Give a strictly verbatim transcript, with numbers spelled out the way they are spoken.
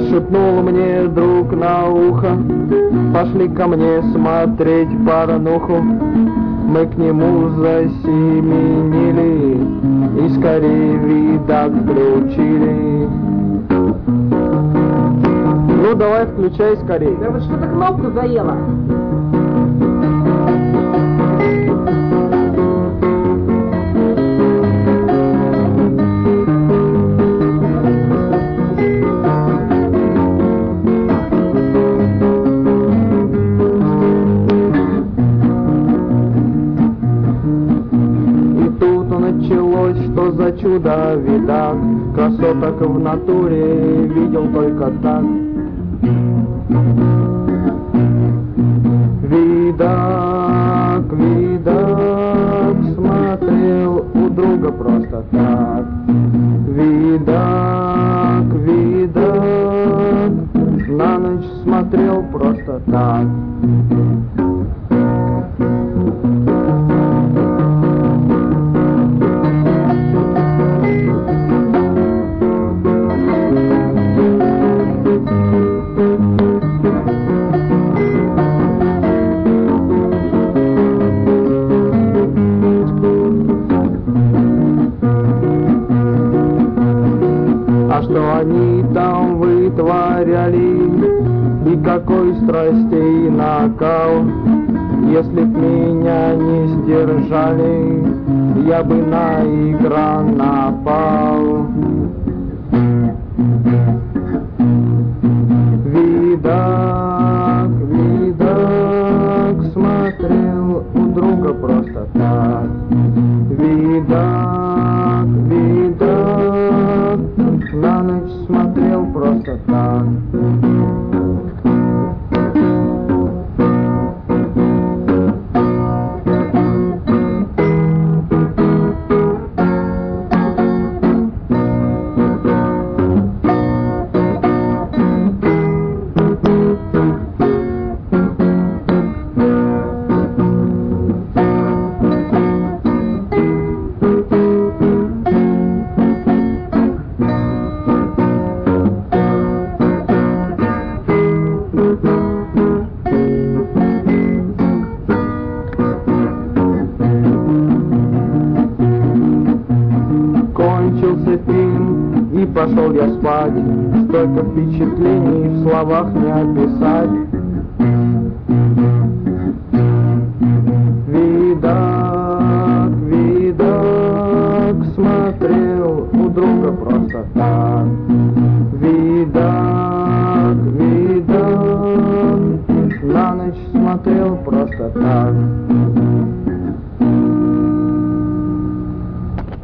Шепнул мне друг на ухо: пошли ко мне смотреть порнуху. Мы к нему засеменили и скорее видак включили. Ну давай, включай скорее. Да вот что-то кнопку заела. Что за чудо видак, красоток в натуре видел только так. Видак, видак, смотрел у друга просто так. Видак, видак, на ночь смотрел просто так. А что они там вытворяли, и какой страстей накал. Если б меня не сдержали, я бы на экран напал. Видак, видак, смотрел у друга просто так. Видак, видак, на ночь смотрел просто так. Кончился фильм и пошел я спать. Столько впечатлений в словах не описать. Видак, видак, смотрел у друга просто так. Видак, видак, на ночь смотрел просто так.